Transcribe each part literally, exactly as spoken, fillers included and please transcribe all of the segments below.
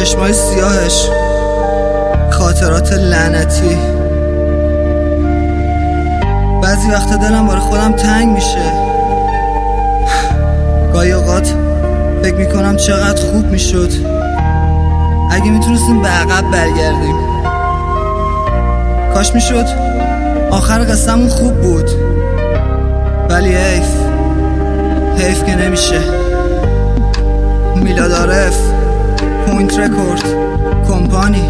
چشمای سیاهش، خاطرات لعنتی. بعضی وقتا دلم برای خودم تنگ میشه. گاهی اوقات فکر میکنم چقدر خوب میشد اگه میتونستیم به عقب برگردیم. کاش میشد آخر قصه‌مون خوب بود، ولی حیف حیف که نمیشه. میلاد عارف، پوینت رکورد کمپانی.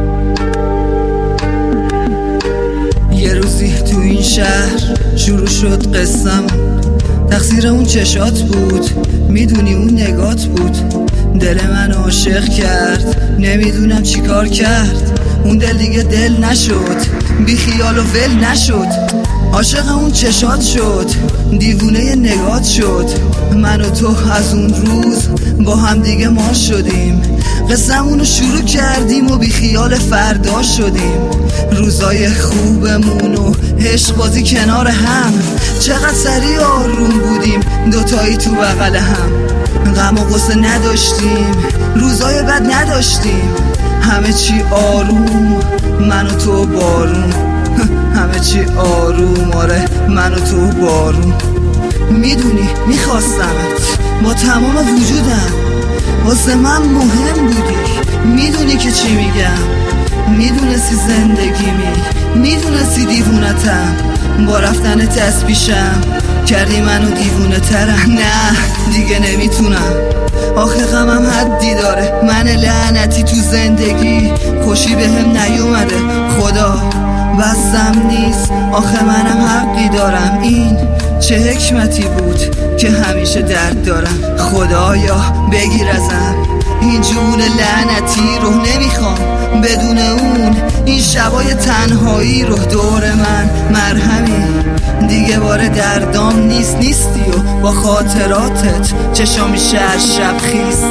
یه روزی تو این شهر شروع شد قصه‌مون، تقصیر اون چشات بود، میدونی اون نگات بود. دل من عاشق کرد، نمیدونم چی کار کرد. اون دل دیگه دل نشد، بی خیال و ول نشد. عاشق اون چشات شد، دیوونه نگات شد. من و تو از اون روز با هم دیگه ما شدیم. قصه‌مونو شروع کردیم و بی خیال فردا شدیم. روزای خوبمون و عشق بازی کنار هم، چقدر سریع آروم بودیم دوتایی تو بغل هم. غم و غصه نداشتیم، روزای بد نداشتیم. همه چی آروم، من و تو بارون. همه چی آروم، آره من و تو بارون. میدونی میخواستمت با تمام وجودم، واسه من مهم بودی. میدونی که چی میگم، میدونستی زندگیمی، میدونستی دیوونتم. با رفتن تسبیشم کردی منو دیوونه ترم. نه دیگه نمیتونم، آخه غمم حدی داره. من لعنتی تو زندگی خوشی به هم نیومده. خدا بستم نیست، آخه منم حقی دارم. این چه حکمتی بود که همیشه درد دارم. خدایا بگیر ازم این جون لعنتی رو، نمیخوام بدون اون این شبای تنهایی رو. دور من مرهمی دیگه بار دردام نیست. نیستی و با خاطراتت چشام میشه از شب خیست.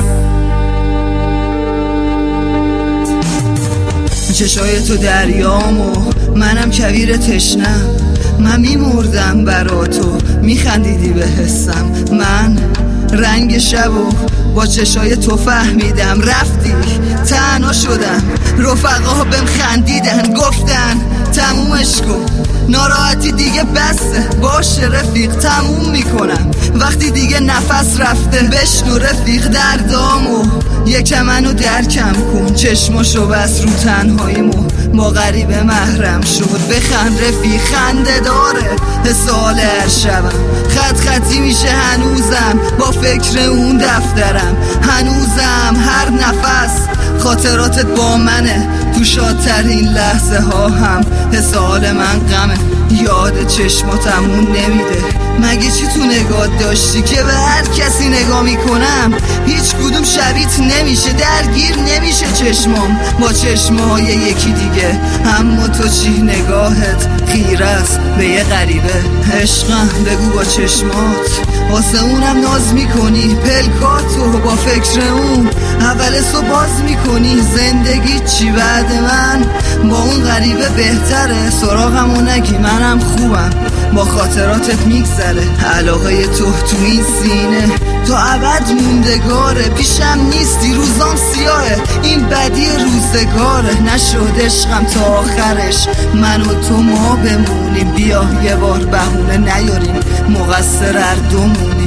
چشای تو دریام و منم کویر تشنم. من میمردم برا تو، میخندیدی به حسم. من رنگ شب و با چشای تو فهمیدم. رفتی تنها شدم، رفقا بهم خندیدن، گفتن تمومش کن، ناراحتی دیگه بسته، باشه رفیق تموم میکنم. وقتی دیگه نفس رفته بشنو رفیق دردامو، یکم منو درکم کن. چشماشو بس رو تنهاییمو، با غریبه محرم شد. بخند رفیق خنده داره حسال هر شبم. خط خطی میشه هنوزم با فکر اون دفترم. هنوزم هر نفس خاطراتت با منه. تو شادترین لحظه ها هم حسال من غمه. یاد چشماتمون نمیده، مگه چی تو نگاه داشتی که به هر کسی نگاه میکنم هیچ کدوم شبیت نمیشه. درگیر نمیشه چشمام با چشمای یکی دیگه. اما تو چی نگاهت خیره است به یه غریبه. عشقم بگو با چشمات واسه اونم ناز میکنی. پلکاتو با فکر اون اول صبح باز میکنی. زندگی چی بعد من با اون غریبه بهتره. سراغمو نگی منم خوبم، با خاطراتت میگذره. علاقه تو تو این سینه تا ابد موندگاره. پیشم نیستی روزام سیاهه، این بدی روزگاره. نشد عشقم تا آخرش، من و تو ما بمونیم. بیا یه بار بهونه نیاریم، مقصر هر دومونیم.